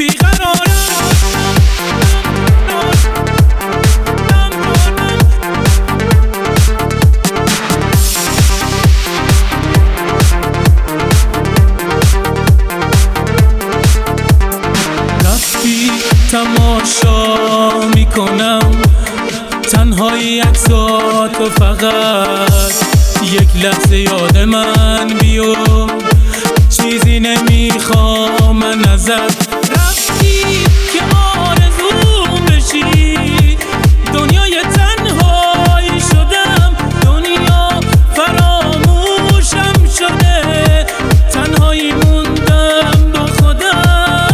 تماشا میکنم تنهایی عکساتو، فقط یک لحظه یاد من بیو، چیزی نمیخوام من ازت. رفتی که آرزوم بشی، دنیای تنهایی شدم، دنیا فراموشم شده، تنهایی موندم با خودم.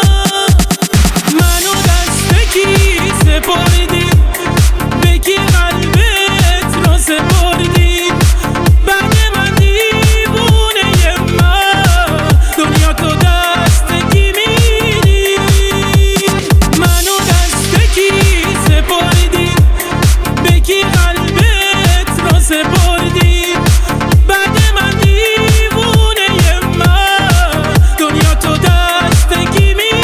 منو دست کی سپردی، به کی قلبت را سپردی، بعد من دیوونه من، دنیا تو دست کی میدی. منو دست کی سپردی، به کی قلبت را سپردی، بعد من دیوونه من، دنیا تو دست کی میدی.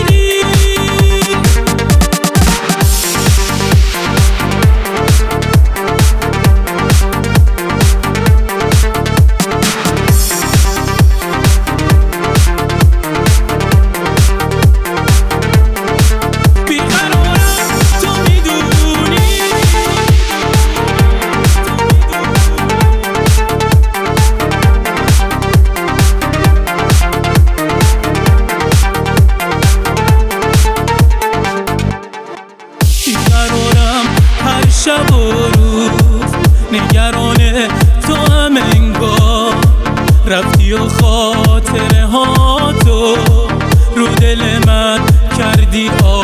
هر شب و روز نگران تو هم انگار، رفتی و خاطره ها تو رو دل من کردی